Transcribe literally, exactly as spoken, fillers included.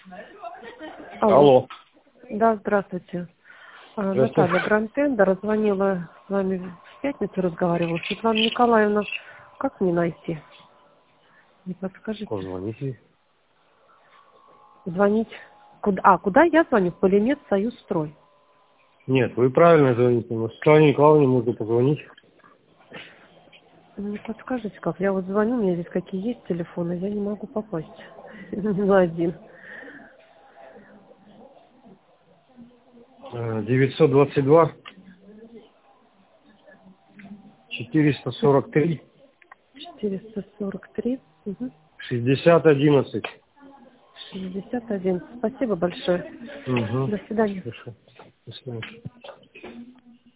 Алло. Алло. Да, здравствуйте. А, Здравствуйте. Наталья Грантендер, звонила с вами в пятницу, разговаривала. Светлана Николаевна, как мне найти? Не подскажите. Позвоните. Звонить? Куда? А, куда я звоню? В Полимет Союзстрой. Нет, вы правильно звоните. Но Светлане Николаевне можно позвонить. Не подскажите, как? Я вот звоню, у меня здесь какие есть телефоны, я не могу попасть на один. девятьсот двадцать два четыреста сорок три четыреста сорок три. Угу. шестьдесят одиннадцать. шестьдесят один. Спасибо большое. Угу. До свидания. Хорошо. До свидания.